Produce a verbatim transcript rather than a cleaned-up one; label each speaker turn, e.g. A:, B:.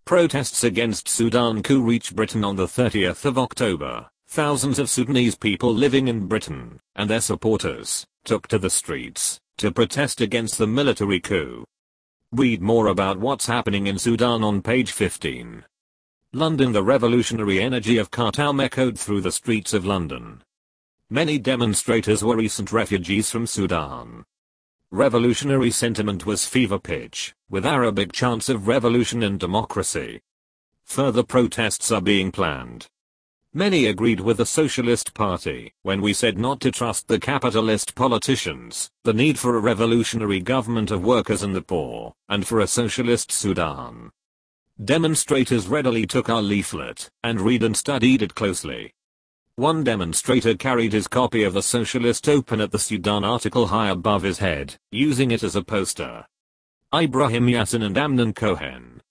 A: Protests against Sudan coup reached Britain on the thirtieth of October. Thousands of Sudanese people living in Britain, and their supporters, took to the streets to protest against the military coup. Read more about what's happening in Sudan on page fifteen. London. The revolutionary energy of Khartoum echoed through the streets of London. Many demonstrators were recent refugees from Sudan. Revolutionary sentiment was fever pitch, with Arabic chants of revolution and democracy. Further protests are being planned. Many agreed with the Socialist Party when we said not to trust the capitalist politicians, the need for a revolutionary government of workers and the poor, and for a socialist Sudan. Demonstrators readily took our leaflet and read and studied it closely. One demonstrator carried his copy of the Socialist Open at the Sudan article high above his head, using it as a poster. Ibrahim Yassin and Amnon Cohen,